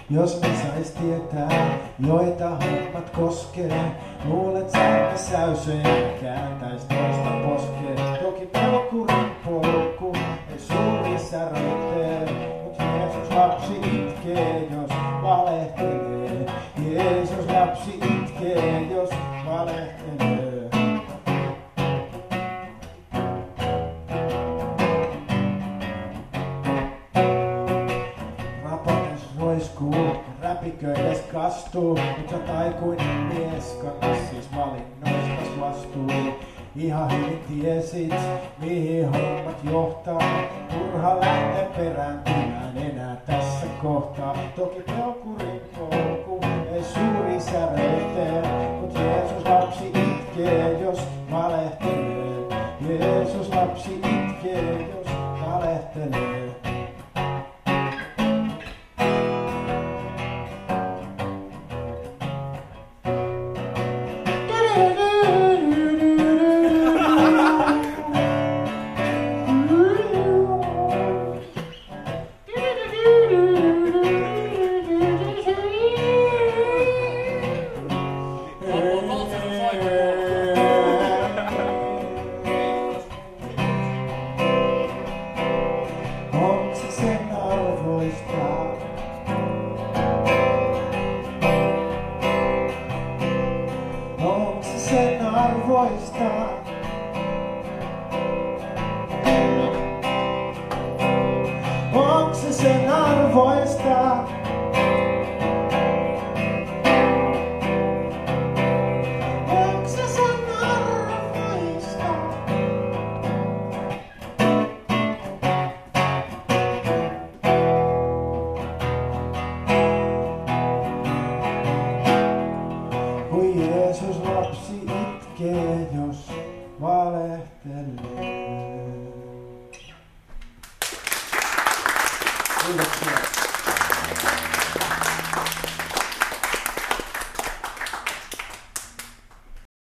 Jos ne sais tietää, joita hommat koskee, luulet sä, että säysöjä kääntäis toista poskeen. Toki pelkurin polku ei suuri säröitee, mut Jeesus lapsi itkee, jos valehtelee. Jeesus lapsi itkee, jos valehtelee. Roiskuu, räpiköides kastuu, mut sä taikuinen mies, kannas siis valinnoistas vastuu. Ihan hyvin tiesit, mihin hommat johtaa, turha lähteä perääntymään enää tässä kohtaa. Toki pelkurin polku ei suuri säröitee, mut Jeesus lapsi itkee, jos valehtelee. Jeesus lapsi itkee, jos valehtelee. Sen arvoista. Onks se sen arvoista? Onks se sen arvoista? Kui Jeesus lapsi itkee, jos valehtelee. Kiitoksia.